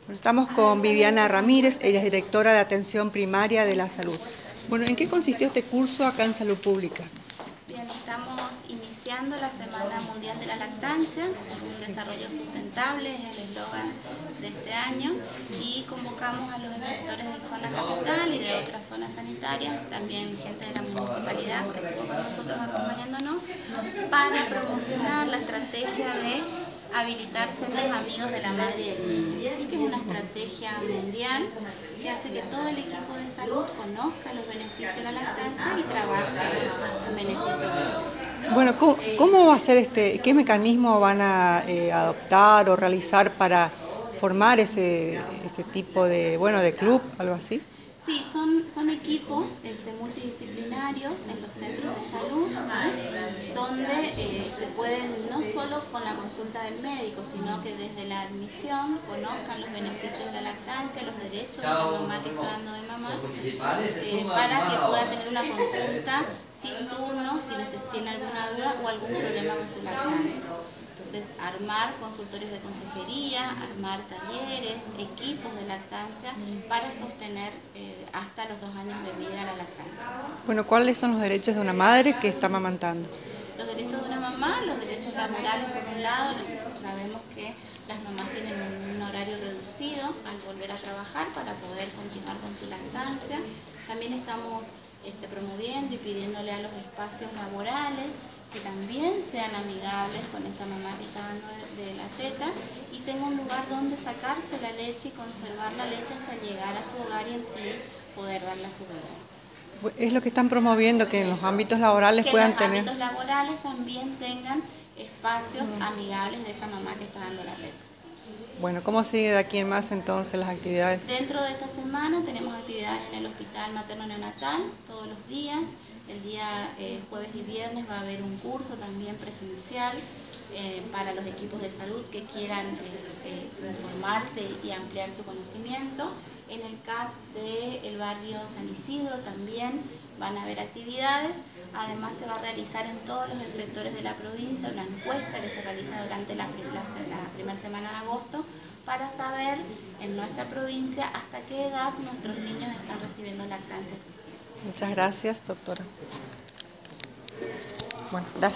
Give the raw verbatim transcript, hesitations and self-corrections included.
Estamos con Viviana Ramírez, ella es directora de Atención Primaria de la Salud. Bueno, ¿en qué consistió este curso acá en Salud Pública? Bien, estamos iniciando la Semana Mundial de la Lactancia, un desarrollo sustentable, es el eslogan de este año, y convocamos a los inspectores de zona capital y de otras zonas sanitarias, también gente de la municipalidad que estuvo con nosotros acompañándonos, para promocionar la estrategia de habilitar centros amigos de la madre y del niño. Así que es una estrategia mundial que hace que todo el equipo de salud conozca los beneficios de la lactancia y trabaje en beneficio de ellos. Bueno, ¿cómo, cómo va a ser este, qué mecanismo van a eh, adoptar o realizar para formar ese, ese tipo de, bueno, de club, algo así? Sí, son, son equipos este, multidisciplinarios en los centros de salud, ¿sí? Donde eh, se pueden, no solo con la consulta del médico, sino que desde la admisión conozcan los beneficios de la lactancia, los derechos de la mamá que está dando de mamá, eh, para que pueda tener una consulta sin turno, si neces- tiene alguna duda o algún problema con su lactancia. Entonces, armar consultorios de consejería, armar talleres, equipos de lactancia para sostener eh, hasta los dos años de vida la lactancia. Bueno, ¿cuáles son los derechos de una madre que está amamantando? Los derechos de una mamá, los derechos laborales por un lado, sabemos que las mamás tienen un horario reducido al volver a trabajar para poder continuar con su lactancia. También estamos este, promoviendo y pidiéndole a los espacios laborales que también sean amigables con esa mamá que está dando de, de la teta y tenga un lugar donde sacarse la leche y conservar la leche hasta llegar a su hogar y entre poder darla a su bebé. Es lo que están promoviendo, que en los ámbitos laborales que puedan los tener... ámbitos laborales también tengan espacios mm. amigables de esa mamá que está dando la teta. Bueno, ¿cómo sigue de aquí en más entonces las actividades? Dentro de esta semana tenemos actividades en el Hospital Materno Neonatal todos los días. El día eh, jueves y viernes va a haber un curso también presencial eh, para los equipos de salud que quieran eh, eh, informarse y ampliar su conocimiento. En el C A P S del barrio San Isidro también van a haber actividades. Además se va a realizar en todos los efectores de la provincia una encuesta que se realiza durante la, la, la primera semana de agosto para saber en nuestra provincia hasta qué edad nuestros niños están recibiendo lactancia exclusiva. Muchas gracias, doctora. Bueno, gracias.